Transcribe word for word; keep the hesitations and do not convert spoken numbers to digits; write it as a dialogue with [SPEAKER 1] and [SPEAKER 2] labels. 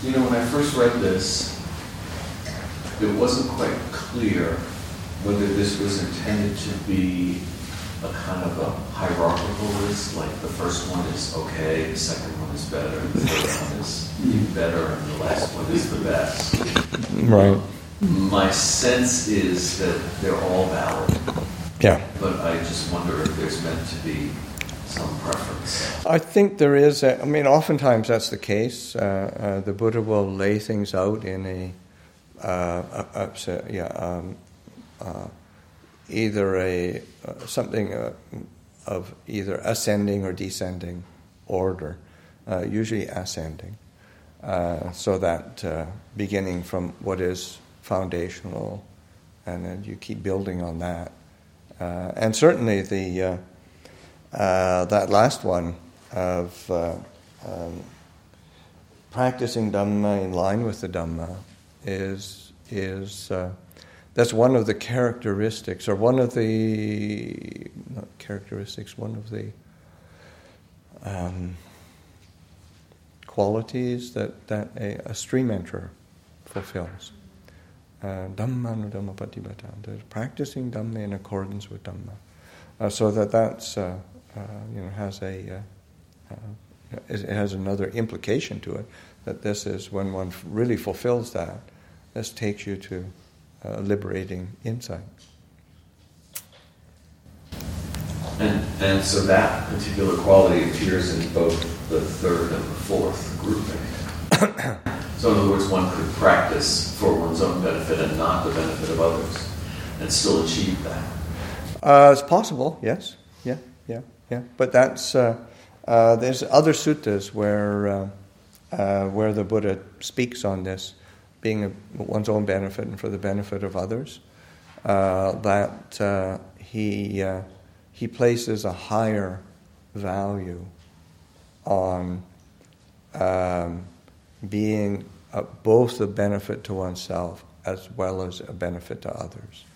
[SPEAKER 1] You know, when I first read this, it wasn't quite clear whether this was intended to be a kind of a hierarchical list, like the first one is okay, the second one is better, the third one is even better, and the last one is the best.
[SPEAKER 2] Right.
[SPEAKER 1] My sense is that they're all valid.
[SPEAKER 2] Yeah.
[SPEAKER 1] But I just wonder if there's meant to be some preference.
[SPEAKER 2] I think there is. A, I mean, oftentimes that's the case. Uh, uh, the Buddha will lay things out in a, uh, a, a yeah, um, uh, either a uh, something uh, of either ascending or descending order, uh, usually ascending, uh, so that uh, beginning from what is foundational, and then you keep building on that. Uh, and certainly the uh, uh, that last one of uh, um, practicing Dhamma in line with the Dhamma is is uh, that's one of the characteristics, or one of the not characteristics, one of the um, qualities that that a, a stream enterer fulfills. Dhamma nu Dhamma patibata, practicing Dhamma in accordance with Dhamma, uh, so that that's uh, uh, you know has a uh, uh, it has another implication to it, that this is when one really fulfills that, this takes you to uh, liberating insight.
[SPEAKER 1] And and so that particular quality appears in both the third and the fourth grouping. So in other words, one could practice for one's own benefit and not the benefit of others, and still achieve that.
[SPEAKER 2] Uh, it's possible, yes, yeah, yeah, yeah. But that's uh, uh, there's other suttas where uh, uh, where the Buddha speaks on this, being a, one's own benefit and for the benefit of others. Uh, that uh, he uh, he places a higher value on um, being Uh, both a benefit to oneself as well as a benefit to others.